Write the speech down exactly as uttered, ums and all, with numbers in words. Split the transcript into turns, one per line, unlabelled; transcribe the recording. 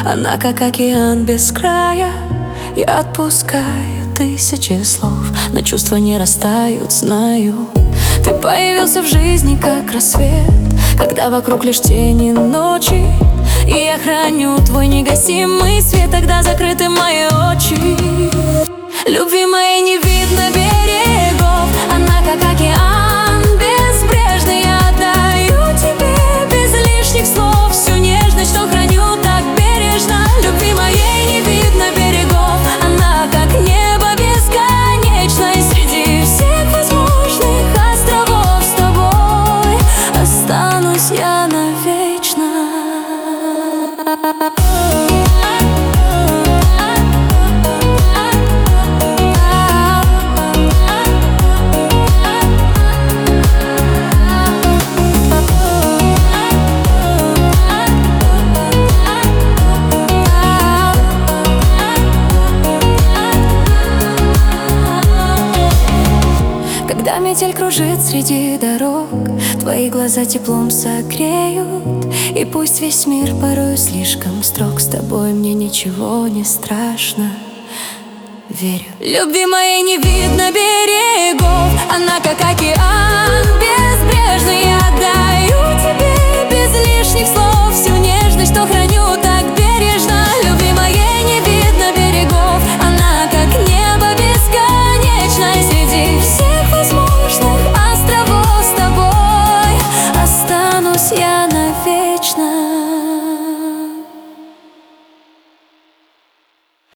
Она как океан без края. Я отпускаю тысячи слов, но чувства не растают, знаю. Ты появился в жизни как рассвет, когда вокруг лишь тени ночи. И я храню твой негасимый свет, тогда закрыты мои очи. Любви моей не видно берегов, она как океан безбрежный. Я отдаю тебе без лишних слов всю нежность, что храню так бережно. Любви моей не видно берегов, она как небо бесконечно. И среди всех возможных островов с тобой останусь я навечно. Когда метель кружит среди дорог, твои глаза теплом согреют. И пусть весь мир порой слишком строг, с тобой мне ничего не страшно, верю. Любви моей не видно берегов, она как океан без